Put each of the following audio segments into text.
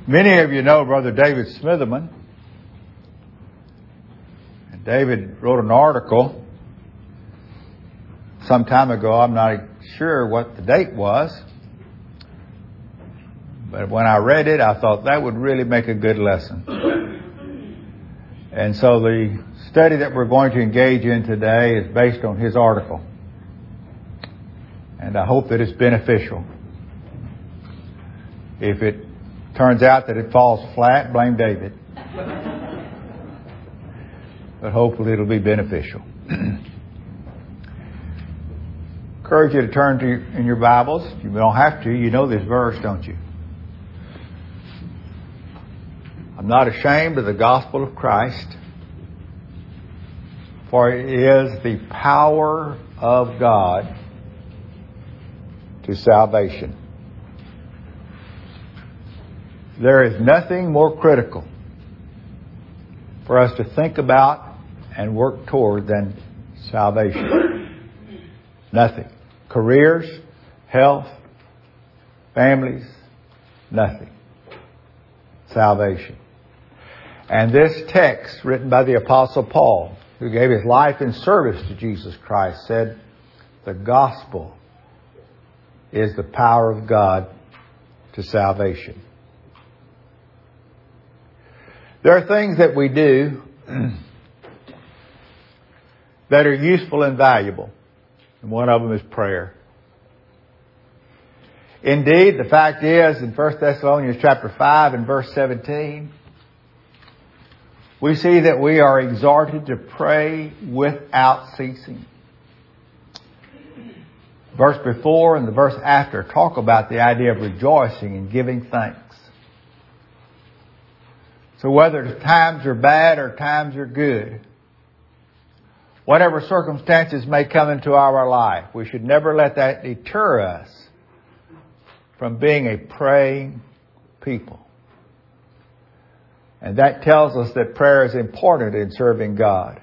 Many of you know Brother David Smitherman. And David wrote an article some time ago. I'm not sure what the date was. But when I read it, I thought that would really make a good lesson. And so the study that we're going to engage in today is based on his article. And I hope that it's beneficial. If it turns out that it falls flat, blame David. But hopefully it'll be beneficial. Encourage you to turn in your Bibles. You don't have to. You know this verse, don't you? I'm not ashamed of the gospel of Christ, for it is the power of God to salvation. There is nothing more critical for us to think about and work toward than salvation. Nothing. Careers, health, families, nothing. Salvation. And this text, written by the Apostle Paul, who gave his life in service to Jesus Christ, said, the gospel is the power of God to salvation. There are things that we do that are useful and valuable. And one of them is prayer. Indeed, the fact is, in 1 Thessalonians chapter 5 and verse 17, we see that we are exhorted to pray without ceasing. Verse before and the verse after talk about the idea of rejoicing and giving thanks. So whether times are bad or times are good, whatever circumstances may come into our life, we should never let that deter us from being a praying people. And that tells us that prayer is important in serving God.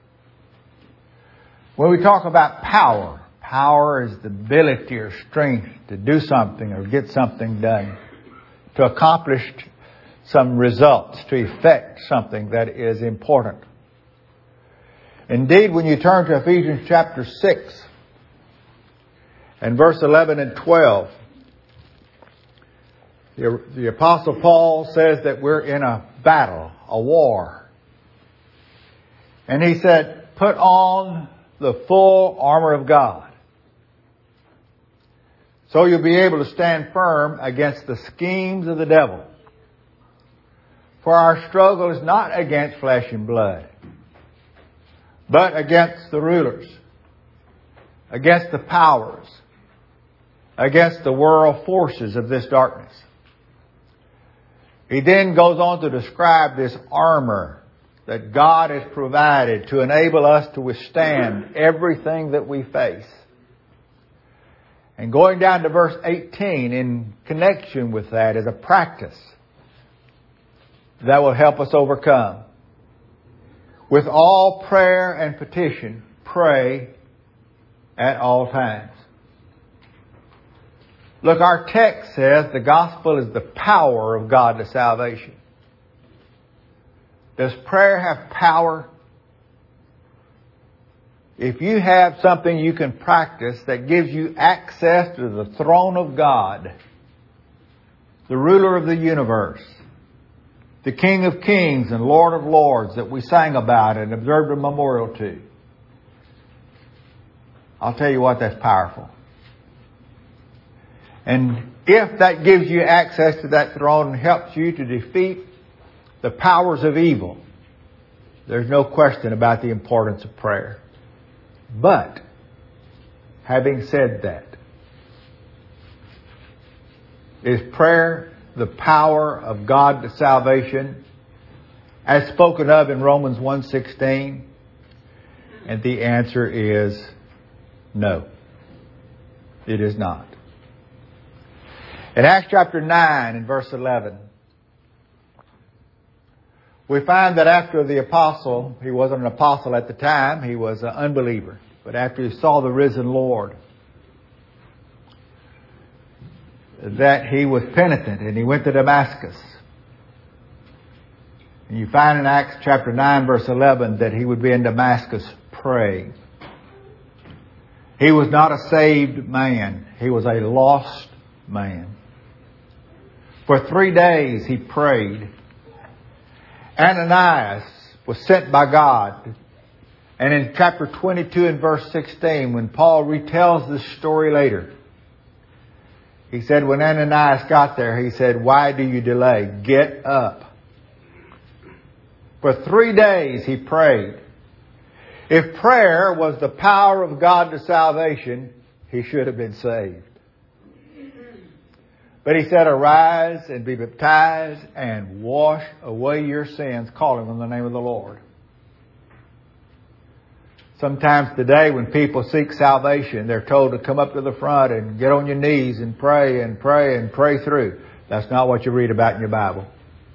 When we talk about power, power is the ability or strength to do something or get something done, to accomplish some results, to effect something that is important. Indeed, when you turn to Ephesians chapter 6 and verse 11 and 12, the Apostle Paul says that we're in a battle, a war. And he said, put on the full armor of God, so you'll be able to stand firm against the schemes of the devil. For our struggle is not against flesh and blood, but against the rulers, against the powers, against the world forces of this darkness. He then goes on to describe this armor that God has provided to enable us to withstand everything that we face. And going down to verse 18, in connection with that, is a practice that will help us overcome. With all prayer and petition, pray at all times. Look, our text says the gospel is the power of God to salvation. Does prayer have power? If you have something you can practice that gives you access to the throne of God, the ruler of the universe, the King of Kings and Lord of Lords that we sang about and observed a memorial to, I'll tell you what, that's powerful. And if that gives you access to that throne and helps you to defeat the powers of evil, there's no question about the importance of prayer. But, having said that, is prayer the power of God to salvation as spoken of in Romans 1:16? And the answer is no. It is not. In Acts chapter 9 and verse 11, we find that after the apostle, he wasn't an apostle at the time, he was an unbeliever. But after he saw the risen Lord, that he was penitent and he went to Damascus. And you find in Acts chapter 9 verse 11 that he would be in Damascus praying. He was not a saved man. He was a lost man. For 3 days he prayed. Ananias was sent by God. And in chapter 22 and verse 16, when Paul retells this story later, he said when Ananias got there, he said, "Why do you delay? Get up." For 3 days he prayed. If prayer was the power of God to salvation, he should have been saved. But he said, "Arise and be baptized and wash away your sins, calling on the name of the Lord." Sometimes today when people seek salvation, they're told to come up to the front and get on your knees and pray and pray and pray through. That's not what you read about in your Bible.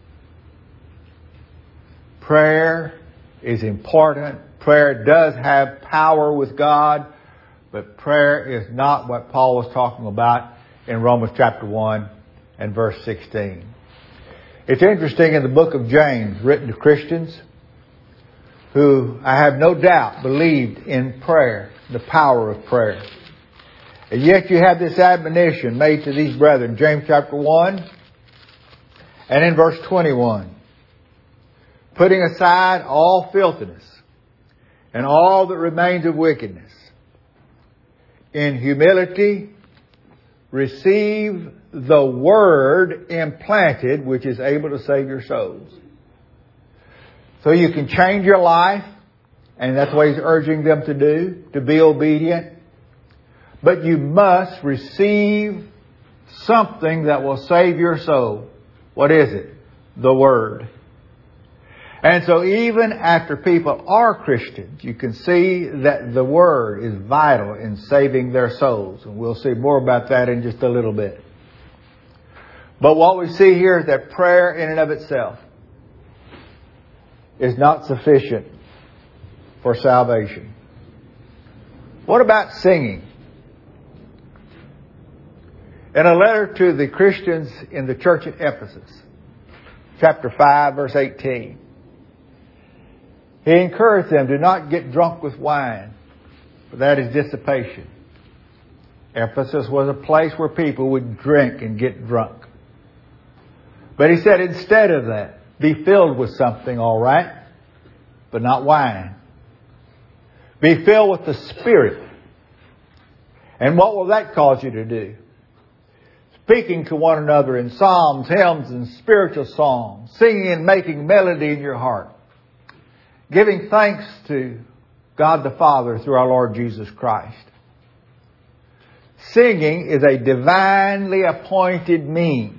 Prayer is important. Prayer does have power with God, but prayer is not what Paul was talking about in Romans chapter 1 and verse 16. It's interesting in the book of James, written to Christians who I have no doubt believed in prayer, the power of prayer. And yet you have this admonition made to these brethren, James chapter 1 and in verse 21. Putting aside all filthiness and all that remains of wickedness, in humility receive the word implanted, which is able to save your souls. So you can change your life, and that's what he's urging them to do, to be obedient. But you must receive something that will save your soul. What is it? The Word. And so even after people are Christians, you can see that the Word is vital in saving their souls. And we'll see more about that in just a little bit. But what we see here is that prayer in and of itself is not sufficient for salvation. What about singing? In a letter to the Christians in the church at Ephesus, chapter 5, verse 18, he encouraged them, "Do not get drunk with wine, for that is dissipation." Ephesus was a place where people would drink and get drunk. But he said, instead of that, be filled with something, all right, but not wine. Be filled with the Spirit. And what will that cause you to do? Speaking to one another in psalms, hymns, and spiritual songs, singing and making melody in your heart, giving thanks to God the Father through our Lord Jesus Christ. Singing is a divinely appointed means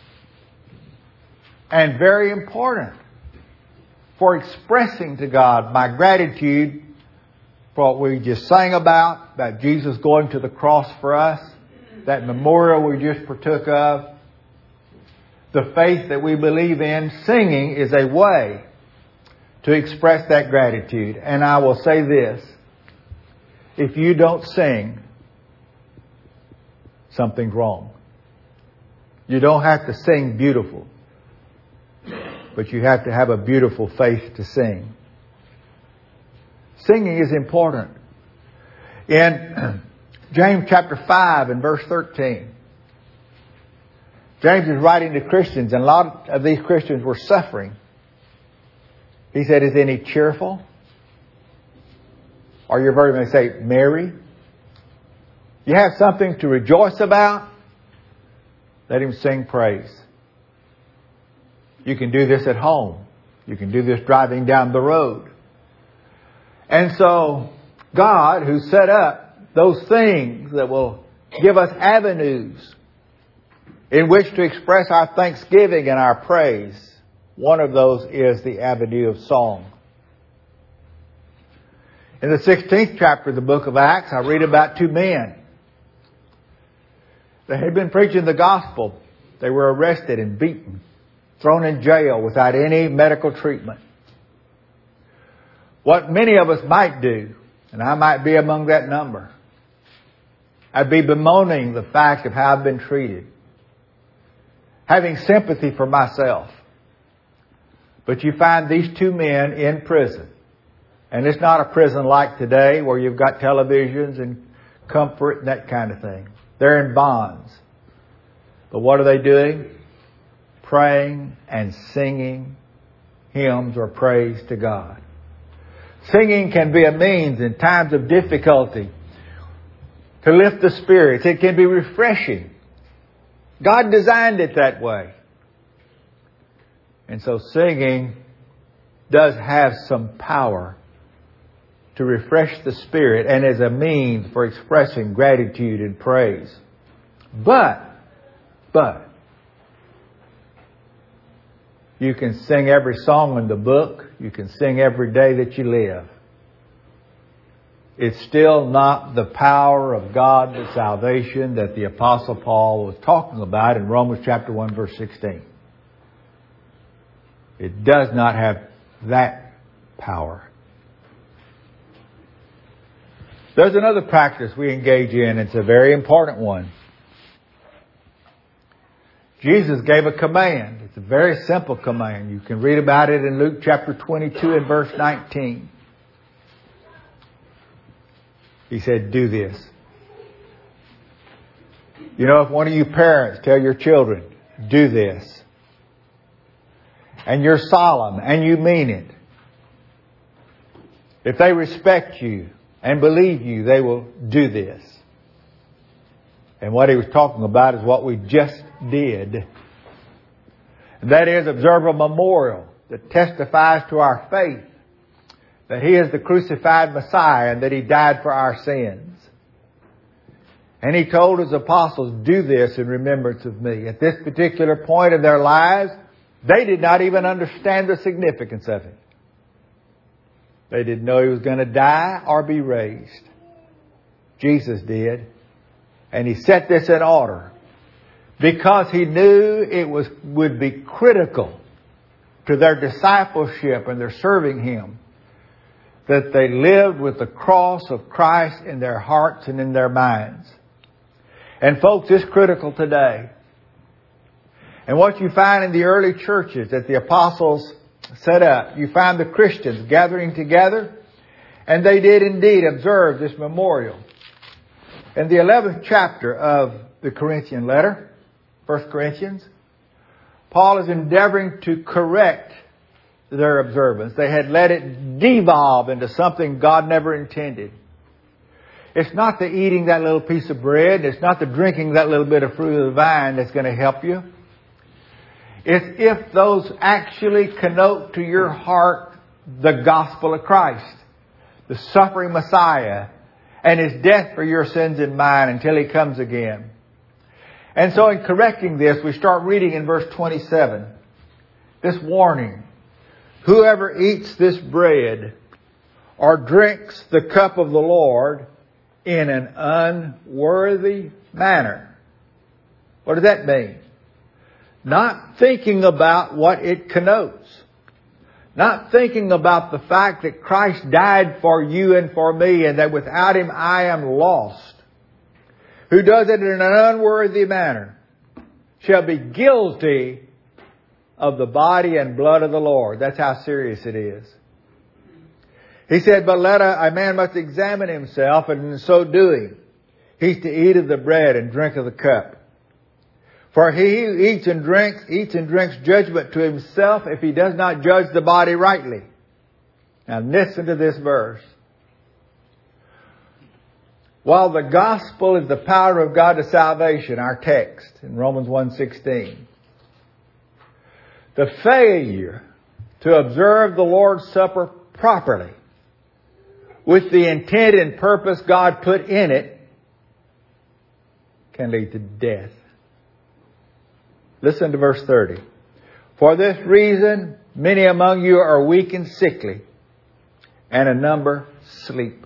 and very important for expressing to God my gratitude for what we just sang about Jesus going to the cross for us, that memorial we just partook of, the faith that we believe in. Singing is a way to express that gratitude. And I will say this, if you don't sing, something's wrong. You don't have to sing beautiful, but you have to have a beautiful faith to sing. Singing is important. In James chapter 5 and verse 13, James is writing to Christians, and a lot of these Christians were suffering. He said, "Is any cheerful? Or your version may say, merry? You have something to rejoice about? Let him sing praise." You can do this at home. You can do this driving down the road. And so God, who set up those things that will give us avenues in which to express our thanksgiving and our praise, one of those is the avenue of song. In the 16th chapter of the book of Acts, I read about two men. They had been preaching the gospel. They were arrested and beaten, thrown in jail without any medical treatment. What many of us might do, and I might be among that number, I'd be bemoaning the fact of how I've been treated, having sympathy for myself. But you find these two men in prison. And it's not a prison like today where you've got televisions and comfort and that kind of thing. They're in bonds. But what are they doing? Praying and singing hymns or praise to God. Singing can be a means in times of difficulty to lift the spirits. It can be refreshing. God designed it that way. And so singing does have some power to refresh the spirit and is a means for expressing gratitude and praise. But, you can sing every song in the book. You can sing every day that you live. It's still not the power of God to salvation that the Apostle Paul was talking about in Romans chapter 1 verse 16. It does not have that power. There's another practice we engage in. It's a very important one. Jesus gave a command. It's a very simple command. You can read about it in Luke chapter 22 and verse 19. He said, do this. You know, if one of you parents tell your children, do this, and you're solemn and you mean it, if they respect you and believe you, they will do this. And what he was talking about is what we just did. And that is observe a memorial that testifies to our faith that He is the crucified Messiah and that He died for our sins. And He told His apostles, do this in remembrance of me. At this particular point in their lives, they did not even understand the significance of it. They didn't know He was going to die or be raised. Jesus did. And He set this in order because He knew it would be critical to their discipleship and their serving Him that they lived with the cross of Christ in their hearts and in their minds. And folks, it's critical today. And what you find in the early churches that the apostles set up, you find the Christians gathering together, and they did indeed observe this memorial. In the 11th chapter of the Corinthian letter, 1 Corinthians, Paul is endeavoring to correct their observance. They had let it devolve into something God never intended. It's not the eating that little piece of bread. It's not the drinking that little bit of fruit of the vine that's going to help you. It's if those actually connote to your heart the gospel of Christ, the suffering Messiah, and His death for your sins and mine until He comes again. And so in correcting this, we start reading in verse 27. This warning. Whoever eats this bread or drinks the cup of the Lord in an unworthy manner. What does that mean? Not thinking about what it connotes. Not thinking about the fact that Christ died for you and for me and that without Him I am lost. Who does it in an unworthy manner shall be guilty of the body and blood of the Lord. That's how serious it is. He said, but a man must examine himself, and in so doing, he's to eat of the bread and drink of the cup. For he who eats and drinks judgment to himself if he does not judge the body rightly. Now listen to this verse. While the gospel is the power of God to salvation, our text in Romans 1:16, the failure to observe the Lord's Supper properly with the intent and purpose God put in it can lead to death. Listen to verse 30. For this reason, many among you are weak and sickly, and a number sleep.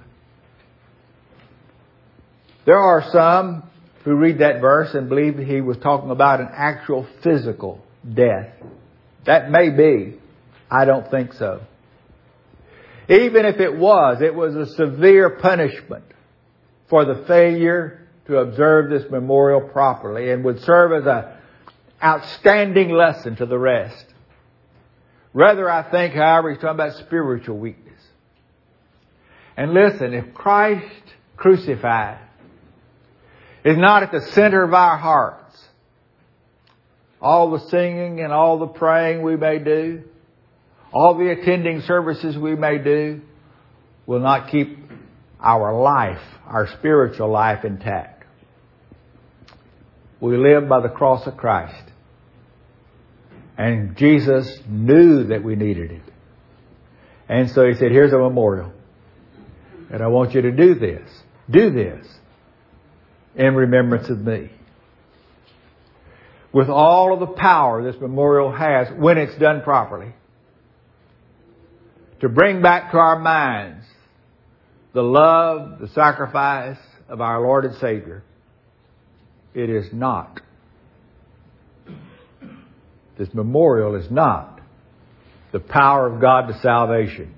There are some who read that verse and believe he was talking about an actual physical death. That may be. I don't think so. Even if it was a severe punishment for the failure to observe this memorial properly and would serve as an outstanding lesson to the rest. Rather, I think, however, he's talking about spiritual weakness. And listen, if Christ crucified is not at the center of our hearts, all the singing and all the praying we may do, all the attending services we may do, will not keep our life, our spiritual life, intact. We live by the cross of Christ. And Jesus knew that we needed it. And so He said, here's a memorial. And I want you to do this. Do this in remembrance of me. With all of the power this memorial has when it's done properly, to bring back to our minds the love, the sacrifice of our Lord and Savior. It is not. This memorial is not the power of God to salvation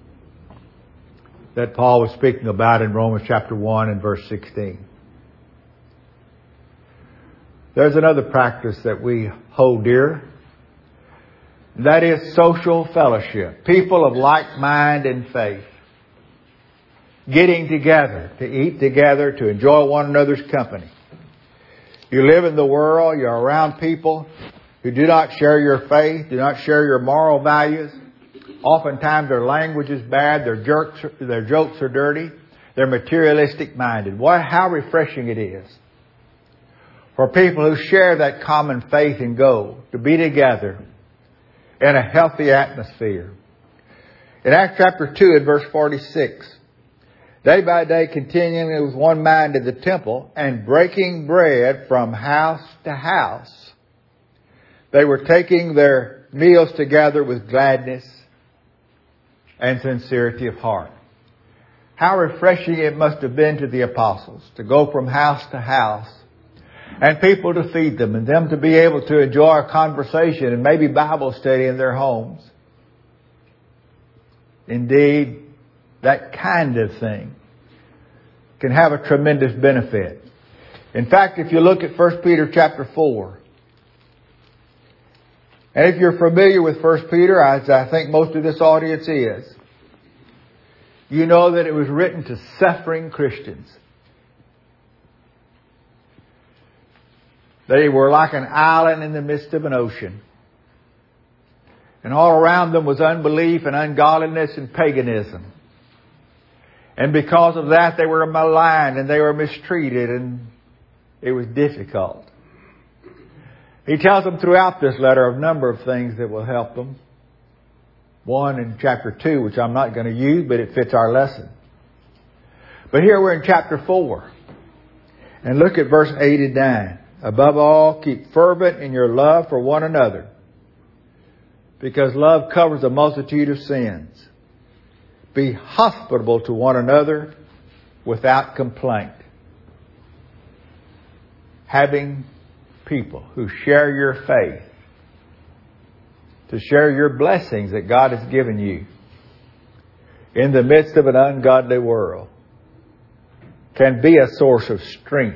that Paul was speaking about in Romans chapter 1 and verse 16. There's another practice that we hold dear. That is social fellowship. People of like mind and faith getting together, to eat together, to enjoy one another's company. You live in the world, you're around people who do not share your faith, do not share your moral values. Oftentimes their language is bad, their jokes are dirty, they're materialistic minded. How refreshing it is for people who share that common faith and goal to be together in a healthy atmosphere. In Acts chapter 2 and verse 46, day by day continually with one mind in the temple and breaking bread from house to house, they were taking their meals together with gladness and sincerity of heart. How refreshing it must have been to the apostles to go from house to house and people to feed them and them to be able to enjoy a conversation and maybe Bible study in their homes. Indeed, that kind of thing can have a tremendous benefit. In fact, if you look at 1 Peter chapter 4, and if you're familiar with 1 Peter, as I think most of this audience is, you know that it was written to suffering Christians. They were like an island in the midst of an ocean. And all around them was unbelief and ungodliness and paganism. And because of that, they were maligned and they were mistreated, and it was difficult. He tells them throughout this letter a number of things that will help them. One in chapter 2, which I'm not going to use, but it fits our lesson. But here we're in chapter 4. And look at verse 8 and 9. Above all, keep fervent in your love for one another, because love covers a multitude of sins. Be hospitable to one another without complaint. Having people who share your faith, to share your blessings that God has given you in the midst of an ungodly world, can be a source of strength.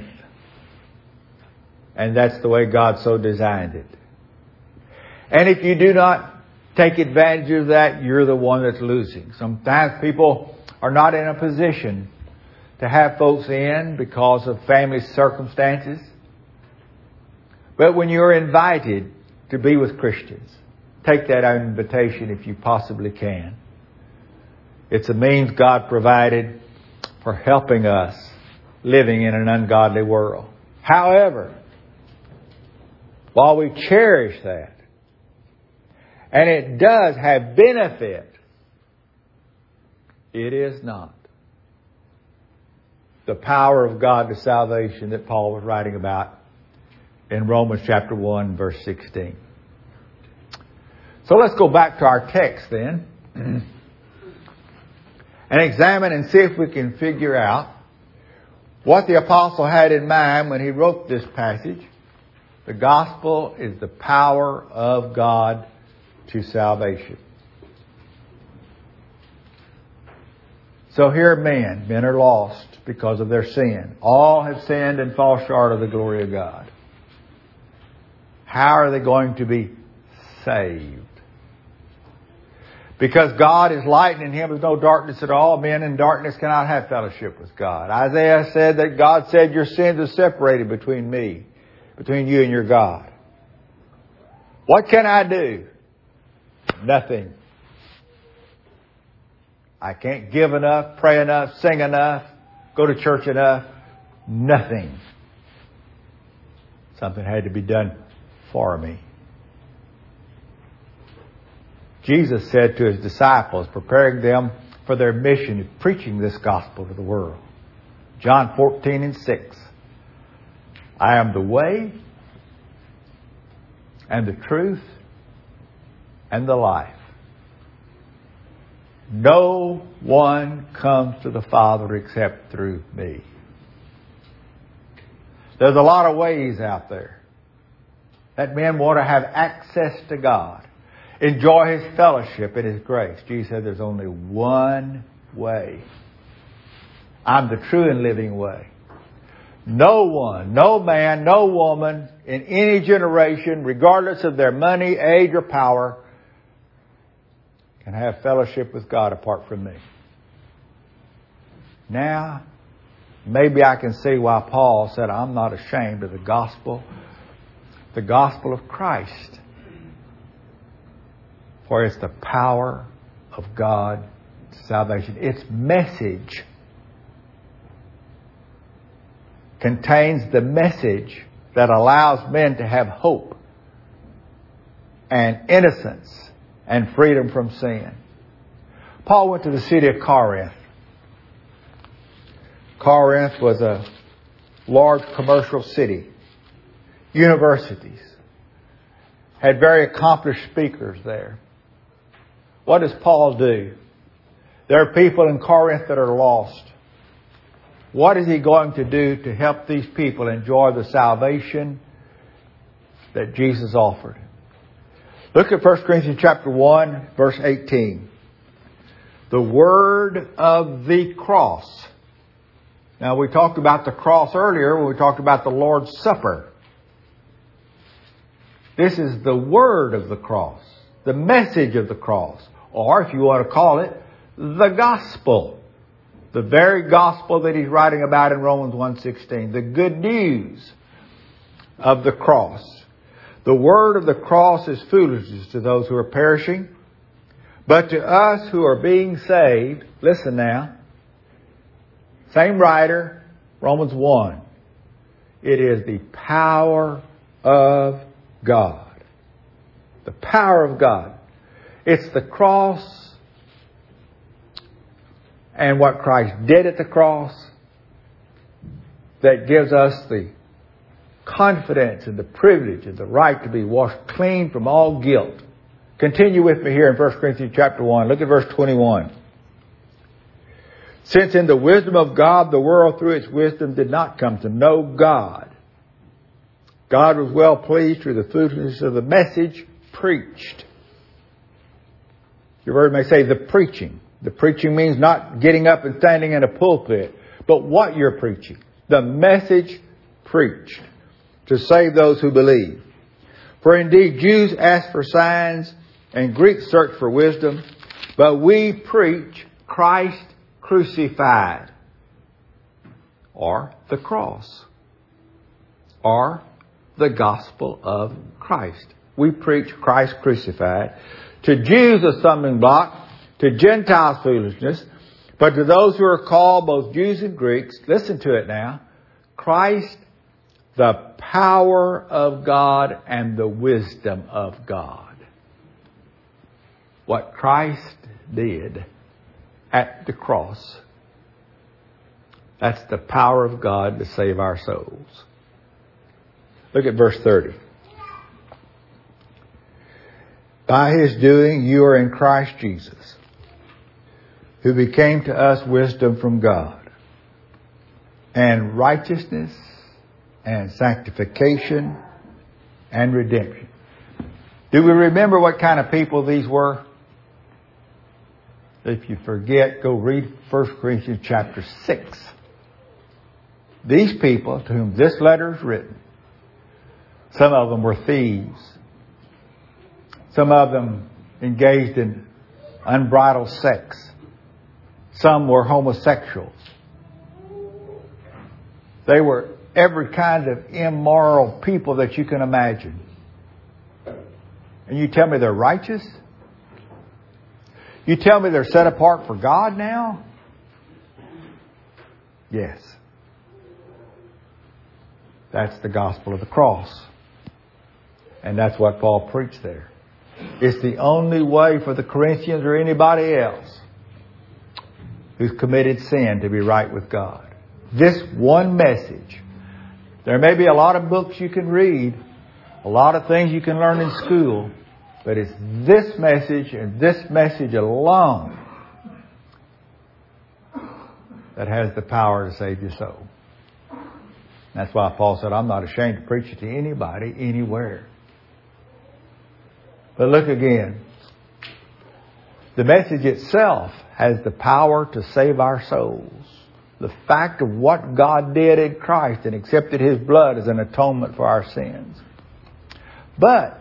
And that's the way God so designed it. And if you do not take advantage of that, you're the one that's losing. Sometimes people are not in a position to have folks in because of family circumstances. But when you're invited to be with Christians, take that invitation if you possibly can. It's a means God provided for helping us living in an ungodly world. However, while we cherish that, and it does have benefit, it is not the power of God to salvation that Paul was writing about in Romans chapter 1, verse 16. So let's go back to our text then and examine and see if we can figure out what the apostle had in mind when he wrote this passage. The gospel is the power of God to salvation. So here are men are lost because of their sin. All have sinned and fall short of the glory of God. How are they going to be saved? Because God is light and in Him is no darkness at all. Men in darkness cannot have fellowship with God. Isaiah said that God said your sins are separated between you and your God. What can I do? Nothing. I can't give enough, pray enough, sing enough, go to church enough. Nothing. Something had to be done for me. Jesus said to His disciples, preparing them for their mission of preaching this gospel to the world. John 14:6. I am the way and the truth and the life. No one comes to the Father except through me. There's a lot of ways out there that men want to have access to God, enjoy His fellowship and His grace. Jesus said there's only one way. I'm the true and living way. No one, no man, no woman in any generation, regardless of their money, age, or power, can have fellowship with God apart from me. Now, maybe I can see why Paul said, I'm not ashamed of the gospel of Christ. For it's the power of God to salvation. Its message contains the message that allows men to have hope and innocence and freedom from sin. Paul went to the city of Corinth. Corinth was a large commercial city. Universities. Had very accomplished speakers there. What does Paul do? There are people in Corinth that are lost. What is he going to do to help these people enjoy the salvation that Jesus offered? Look at 1 Corinthians chapter 1, verse 18. The word of the cross. Now, we talked about the cross earlier when we talked about the Lord's Supper. This is the word of the cross, the message of the cross, or if you want to call it, the gospel. The very gospel that he's writing about in Romans 1:16. The good news of the cross. The word of the cross is foolishness to those who are perishing, but to us who are being saved, listen now, same writer, Romans 1. It is the power of God. The power of God. It's the cross and what Christ did at the cross that gives us the confidence and the privilege and the right to be washed clean from all guilt. Continue with me here in 1 Corinthians chapter 1. Look at verse 21. Since in the wisdom of God, the world through its wisdom did not come to know God. God was well pleased through the foolishness of the message preached. Your word may say the preaching. The preaching means not getting up and standing in a pulpit, but what you're preaching. The message preached to save those who believe. For indeed Jews ask for signs and Greeks search for wisdom, but we preach Christ crucified, or the cross, or the gospel of Christ. We preach Christ crucified. To Jews a stumbling block, to Gentiles foolishness, but to those who are called, both Jews and Greeks, listen to it now, Christ, the power of God and the wisdom of God. What Christ did at the cross, that's the power of God to save our souls. Look at verse 30. By His doing, you are in Christ Jesus, who became to us wisdom from God, and righteousness, and sanctification, and redemption. Do we remember what kind of people these were? If you forget, go read 1 Corinthians chapter 6. These people to whom this letter is written, some of them were thieves. Some of them engaged in unbridled sex. Some were homosexuals. They were every kind of immoral people that you can imagine. And you tell me they're righteous? You tell me they're set apart for God now? Yes. That's the gospel of the cross. And that's what Paul preached there. It's the only way for the Corinthians or anybody else who's committed sin to be right with God. This one message. There may be a lot of books you can read, a lot of things you can learn in school, but it's this message and this message alone that has the power to save your soul. That's why Paul said, I'm not ashamed to preach it to anybody, anywhere. But look again. The message itself has the power to save our souls. The fact of what God did in Christ and accepted His blood as an atonement for our sins. But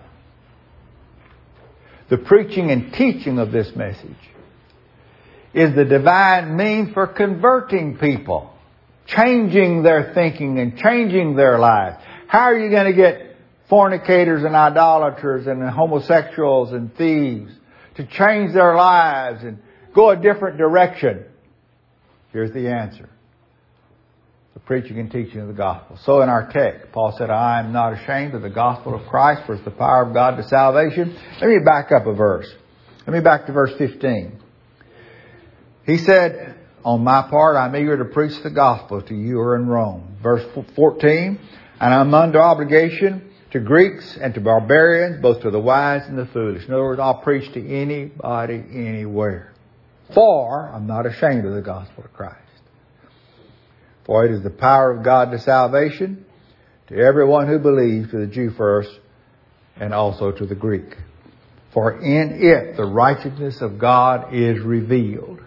the preaching and teaching of this message is the divine means for converting people, changing their thinking and changing their lives. How are you going to get fornicators and idolaters and homosexuals and thieves to change their lives and go a different direction? Here's the answer. The preaching and teaching of the gospel. So in our text, Paul said, I am not ashamed of the gospel of Christ, for it's the power of God to salvation. Let me back up a verse. Let me back to verse 15. He said, on my part, I'm eager to preach the gospel to you who are in Rome. Verse 14, and I'm under obligation to Greeks and to barbarians, both to the wise and the foolish. In other words, I'll preach to anybody, anywhere. For I'm not ashamed of the gospel of Christ. For it is the power of God to salvation to everyone who believes, to the Jew first, and also to the Greek. For in it the righteousness of God is revealed.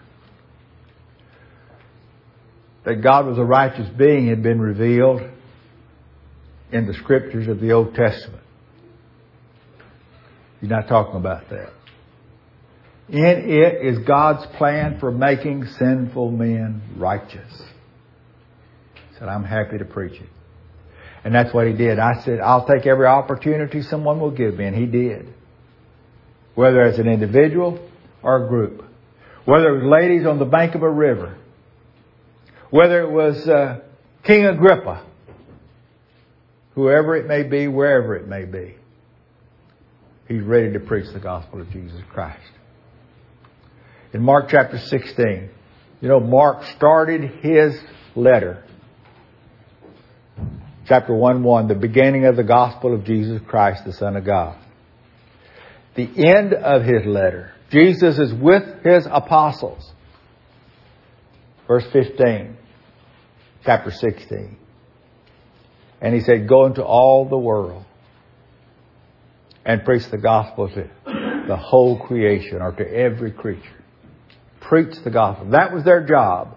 That God was a righteous being had been revealed in the Scriptures of the Old Testament. He's not talking about that. In it is God's plan for making sinful men righteous. He said, I'm happy to preach it. And that's what He did. I said, I'll take every opportunity someone will give me. And He did. Whether it's an individual or a group. Whether it was ladies on the bank of a river. Whether it was King Agrippa. Whoever it may be, wherever it may be. He's ready to preach the gospel of Jesus Christ. In Mark chapter 16, Mark started his letter. Chapter 1:1, the beginning of the gospel of Jesus Christ, the Son of God. The end of his letter, Jesus is with His apostles. Verse 15, chapter 16. And He said, go into all the world and preach the gospel to the whole creation, or to every creature. Preach the gospel. That was their job.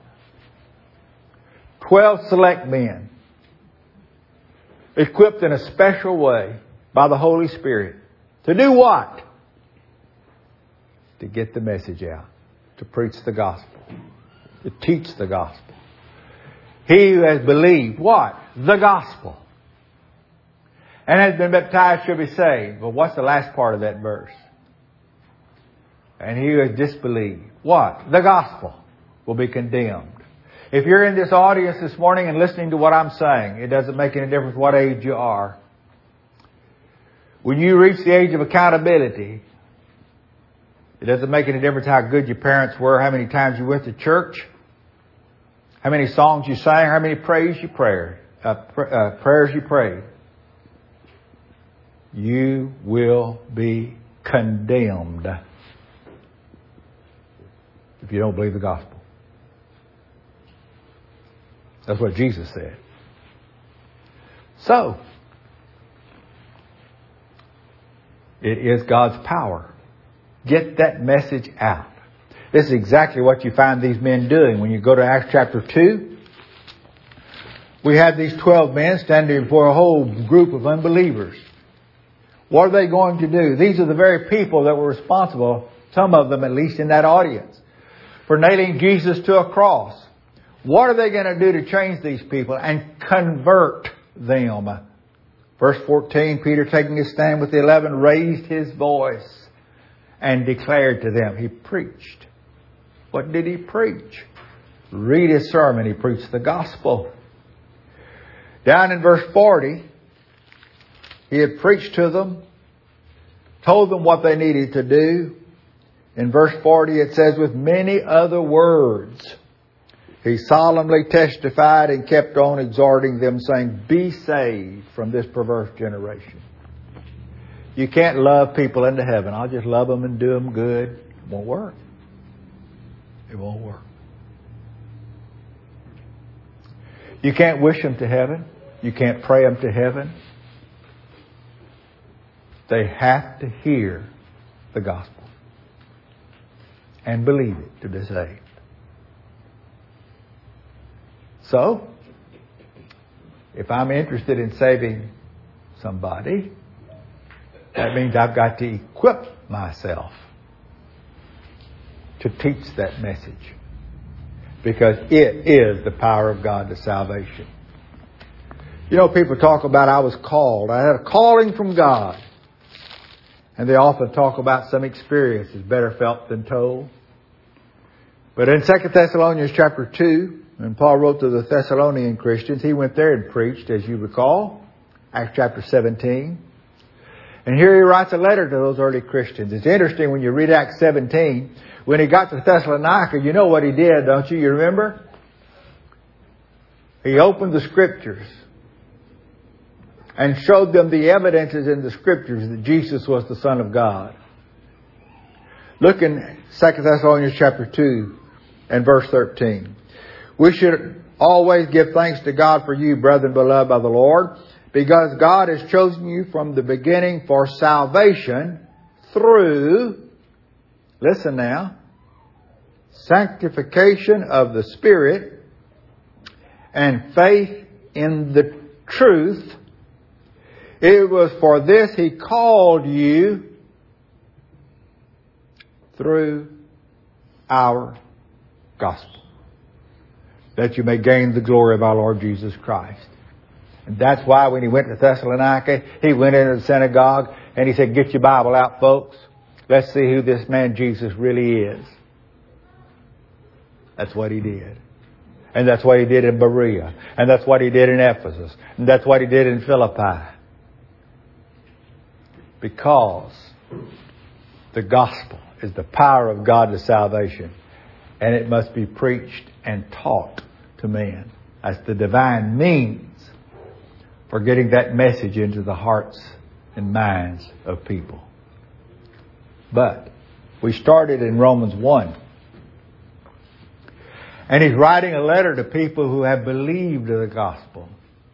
12 select men, equipped in a special way by the Holy Spirit. To do what? To get the message out. To preach the gospel. To teach the gospel. He who has believed what? The gospel. And has been baptized shall be saved. But what's the last part of that verse? And he who has disbelieved what? The gospel will be condemned. If you're in this audience this morning and listening to what I'm saying, it doesn't make any difference what age you are. When you reach the age of accountability, it doesn't make any difference how good your parents were, how many times you went to church, how many songs you sang, how many prayers you prayed. You will be condemned if you don't believe the gospel. That's what Jesus said. So, it is God's power. Get that message out. This is exactly what you find these men doing. When you go to Acts chapter 2, we have these 12 men standing before a whole group of unbelievers. What are they going to do? These are the very people that were responsible Some of them, at least in that audience. For nailing Jesus to a cross. What are they going to do to change these people and convert them? Verse 14, Peter, taking his stand with the 11, raised his voice and declared to them. He preached. What did he preach? Read his sermon. He preached the gospel. Down in verse 40, he had preached to them, told them what they needed to do. In verse 40 it says, with many other words, he solemnly testified and kept on exhorting them, saying, be saved from this perverse generation. You can't love people into heaven. I'll just love them and do them good. It won't work. It won't work. You can't wish them to heaven. You can't pray them to heaven. They have to hear the gospel and believe it to be saved. So, if I'm interested in saving somebody, that means I've got to equip myself to teach that message. Because it is the power of God to salvation. You know, people talk about I was called. I had a calling from God. And they often talk about some experiences better felt than told. But in 2 Thessalonians chapter 2, when Paul wrote to the Thessalonian Christians, he went there and preached, as you recall, Acts chapter 17. And here he writes a letter to those early Christians. It's interesting when you read Acts 17, when he got to Thessalonica, you know what he did, don't you? You remember? He opened the Scriptures and showed them the evidences in the Scriptures that Jesus was the Son of God. Look in 2 Thessalonians chapter 2 and verse 13. We should always give thanks to God for you, brethren beloved by the Lord, because God has chosen you from the beginning for salvation through, listen now, sanctification of the Spirit and faith in the truth. It was for this He called you through our gospel, that you may gain the glory of our Lord Jesus Christ. And that's why when he went to Thessalonica, he went into the synagogue and he said, get your Bible out, folks. Let's see who this man Jesus really is. That's what he did. And that's what he did in Berea. And that's what he did in Ephesus. And that's what he did in Philippi. Because the gospel is the power of God to salvation. And it must be preached and taught to men. That's the divine means for getting that message into the hearts and minds of people. But we started in Romans 1. And he's writing a letter to people who have believed the gospel.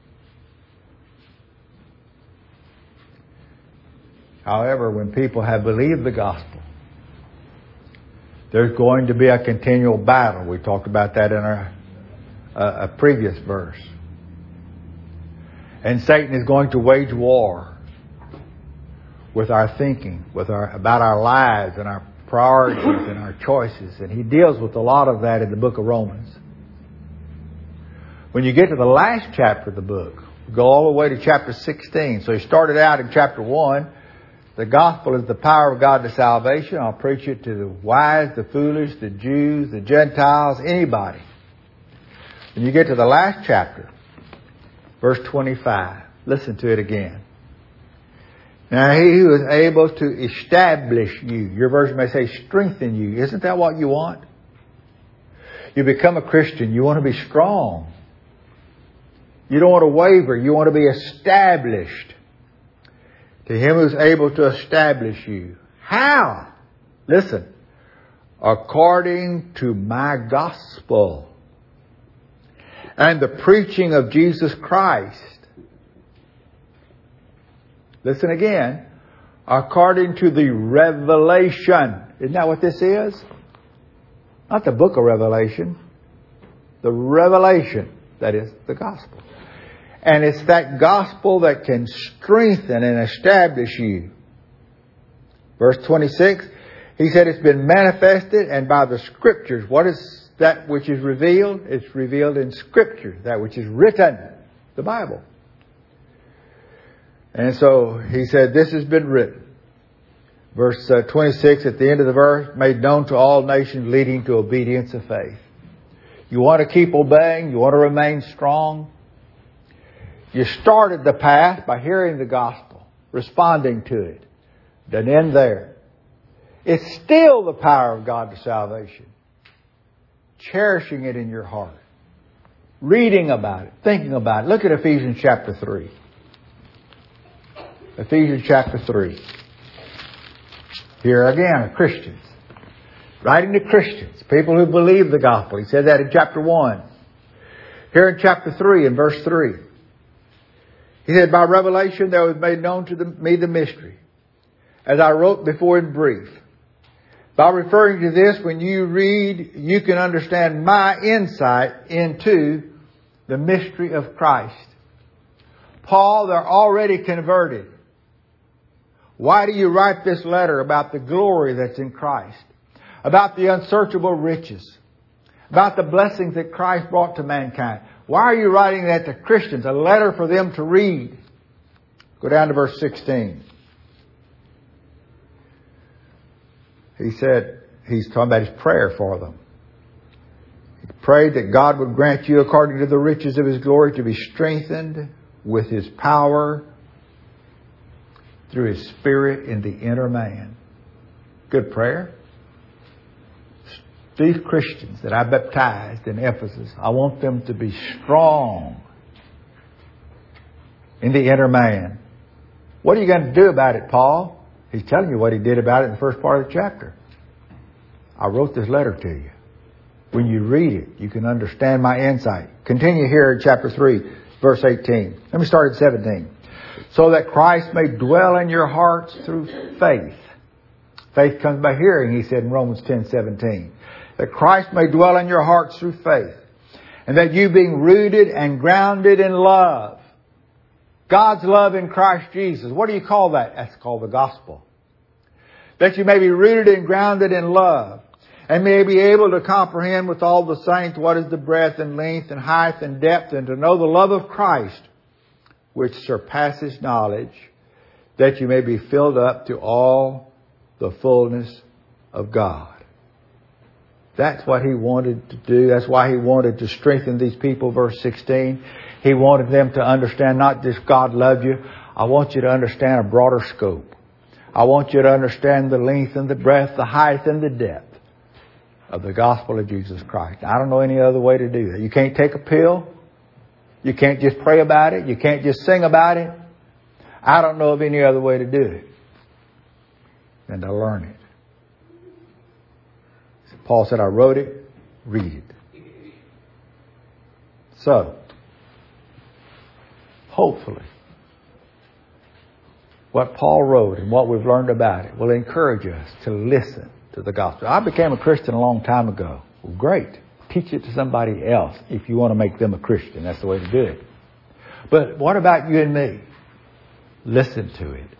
However, when people have believed the gospel, there's going to be a continual battle. We talked about that in a previous verse. And Satan is going to wage war with our thinking, about our lives and our priorities and our choices. And he deals with a lot of that in the book of Romans. When you get to the last chapter of the book, go all the way to chapter 16. So he started out in chapter 1. The gospel is the power of God to salvation. I'll preach it to the wise, the foolish, the Jews, the Gentiles, anybody. When you get to the last chapter, verse 25, listen to it again. Now he who is able to establish you. Your version may say strengthen you. Isn't that what you want? You become a Christian. You want to be strong. You don't want to waver. You want to be established. To him who's able to establish you. How? Listen. According to my gospel and the preaching of Jesus Christ. Listen again. According to the revelation. Isn't that what this is? Not the book of Revelation. The revelation. That is the gospel. And it's that gospel that can strengthen and establish you. Verse 26. He said it's been manifested, and by the Scriptures. What is that which is revealed? It's revealed in Scripture, that which is written, the Bible. And so he said, this has been written. Verse 26 at the end of the verse, made known to all nations, leading to obedience of faith. You want to keep obeying? You want to remain strong? You started the path by hearing the gospel, responding to it. Doesn't end there. It's still the power of God to salvation. Cherishing it in your heart. Reading about it. Thinking about it. Look at Ephesians chapter 3. Ephesians chapter 3. Here again are Christians. Writing to Christians. People who believe the gospel. He said that in chapter 1. Here in chapter 3 in verse 3. He said, by revelation there was made known to me the mystery, as I wrote before in brief. By referring to this, when you read, you can understand my insight into the mystery of Christ. Paul, they're already converted. Why do you write this letter about the glory that's in Christ? About the unsearchable riches? About the blessings that Christ brought to mankind? Why are you writing that to Christians? A letter for them to read. Go down to verse 16. He said, he's talking about his prayer for them. He prayed that God would grant you, according to the riches of His glory, to be strengthened with His power through His Spirit in the inner man. Good prayer. These Christians that I baptized in Ephesus, I want them to be strong in the inner man. What are you going to do about it, Paul? He's telling you what he did about it in the first part of the chapter. I wrote this letter to you. When you read it, you can understand my insight. Continue here in chapter 3, verse 18. Let me start at 17. So that Christ may dwell in your hearts through faith. Faith comes by hearing, he said in Romans 10:17. That Christ may dwell in your hearts through faith. And that you being rooted and grounded in love. God's love in Christ Jesus. What do you call that? That's called the gospel. That you may be rooted and grounded in love. And may be able to comprehend with all the saints what is the breadth and length and height and depth, and to know the love of Christ, which surpasses knowledge, that you may be filled up to all the fullness of God. That's what he wanted to do. That's why he wanted to strengthen these people. Verse 16. He wanted them to understand not just God loved you. I want you to understand a broader scope. I want you to understand the length and the breadth, the height and the depth of the gospel of Jesus Christ. I don't know any other way to do that. You can't take a pill. You can't just pray about it. You can't just sing about it. I don't know of any other way to do it than to learn it. Paul said, I wrote it, read it. So, hopefully, what Paul wrote and what we've learned about it will encourage us to listen to the gospel. I became a Christian a long time ago. Well, great. Teach it to somebody else if you want to make them a Christian. That's the way to do it. But what about you and me? Listen to it.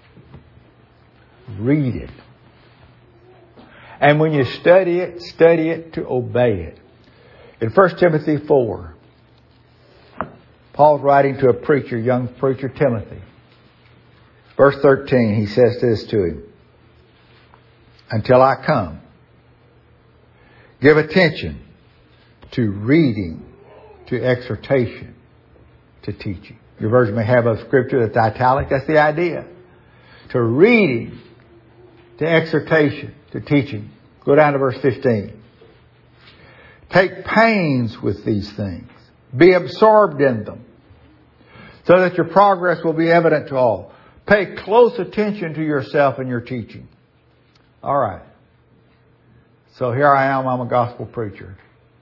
Read it. And when you study it to obey it. In 1 Timothy 4, Paul's writing to a preacher, young preacher Timothy. Verse 13, he says this to him. Until I come, give attention to reading, to exhortation, to teaching. Your version may have a scripture that's italic. That's the idea. To reading, to exhortation, to teaching. Go down to verse 15. Take pains with these things. Be absorbed in them, so that your progress will be evident to all. Pay close attention to yourself and your teaching. All right. So here I am. I'm a gospel preacher.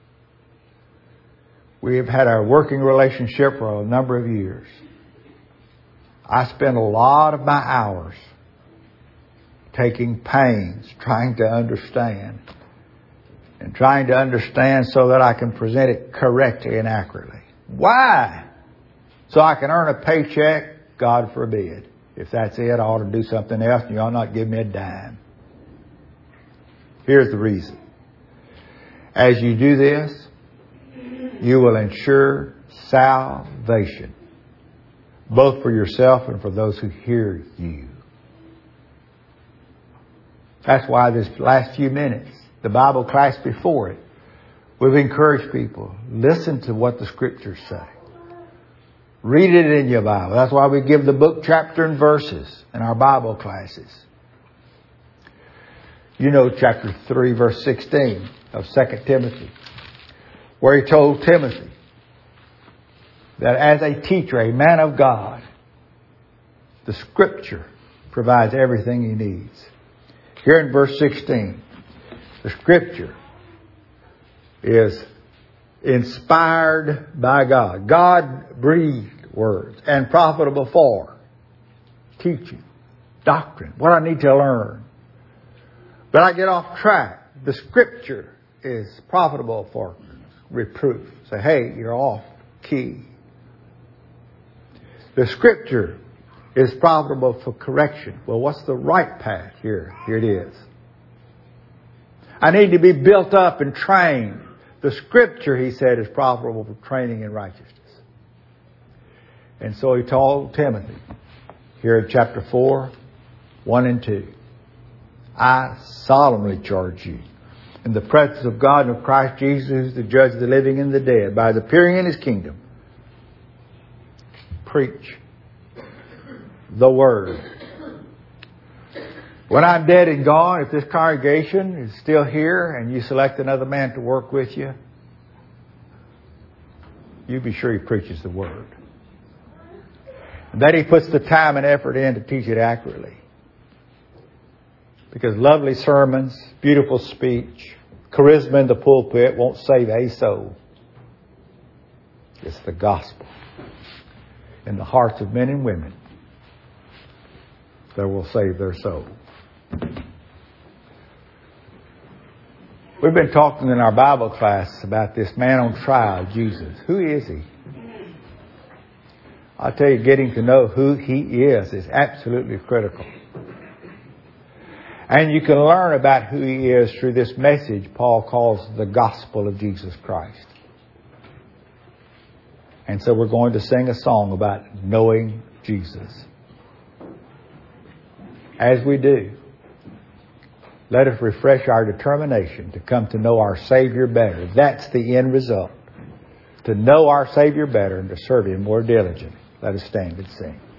We have had a working relationship for a number of years. I spend a lot of my hours taking pains, trying to understand. And trying to understand so that I can present it correctly and accurately. Why? So I can earn a paycheck? God forbid. If that's it, I ought to do something else and you ought not give me a dime. Here's the reason. As you do this, you will ensure salvation, both for yourself and for those who hear you. That's why this last few minutes, the Bible class before it, we've encouraged people, listen to what the Scriptures say. Read it in your Bible. That's why we give the book, chapter, and verses in our Bible classes. You know chapter 3, verse 16 of 2 Timothy, where he told Timothy that as a teacher, a man of God, the Scripture provides everything he needs. Here in verse 16, the Scripture is inspired by God. God-breathed words and profitable for teaching, doctrine, what I need to learn. But I get off track. The Scripture is profitable for reproof. Say, hey, you're off key. The Scripture is profitable for correction. Well, what's the right path here? Here it is. I need to be built up and trained. The Scripture, he said, is profitable for training in righteousness. And so he told Timothy, here in chapter 4, 1 and 2, I solemnly charge you, in the presence of God and of Christ Jesus, who is the judge of the living and the dead, by the appearing in His kingdom, preach the Word. When I'm dead and gone, if this congregation is still here and you select another man to work with you, you be sure he preaches the Word. And that he puts the time and effort in to teach it accurately. Because lovely sermons, beautiful speech, charisma in the pulpit won't save a soul. It's the gospel in the hearts of men and women that will save their soul. We've been talking in our Bible class about this man on trial, Jesus. Who is he? I'll tell you, getting to know who he is absolutely critical. And you can learn about who he is through this message Paul calls the gospel of Jesus Christ. And so we're going to sing a song about knowing Jesus. As we do, let us refresh our determination to come to know our Savior better. That's the end result. To know our Savior better and to serve Him more diligently. Let us stand and sing.